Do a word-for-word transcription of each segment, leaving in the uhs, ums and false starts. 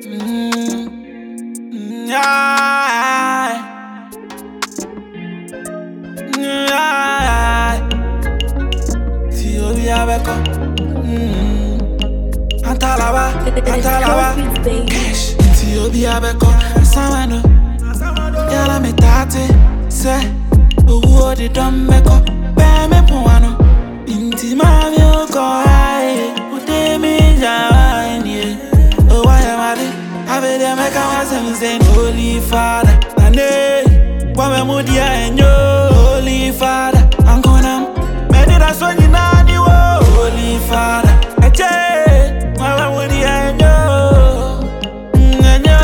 Mm, mm, yeah. Mm, yeah. Si obi abeko. Mm. Antalaba, Antalaba. Cash. Si obi abeko. Samano. Yala me tate. Se. Owo de dom meko. Be me puano. Inti mami oko ai. Ude mi jawani. Oh why am I there? I be there make a myself say Holy Father. Nane. Kwa me mudia enyo. Holy Father. I'm gonna. Me did I so you nani wo. Holy Father. Eche. Kwa me mudia enyo. Enyo.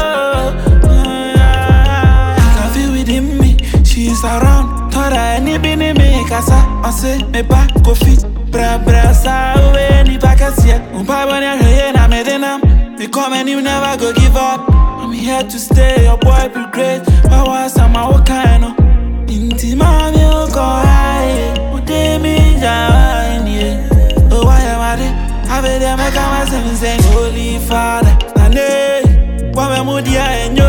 I can feel within me. She's around. Tora any bini me kasa. I say me back go fit. Bra bra sa uwe ni bakasia. Umpa banya heye na medenam. Me come and you never go give up. I'm here to stay, your boy be great. Powers am my kind of. Inti mami oko ai. Ude mi jawani. Oh why am I there? I be there make a myself say Holy Father. Nane. Kwa me mudia enyo.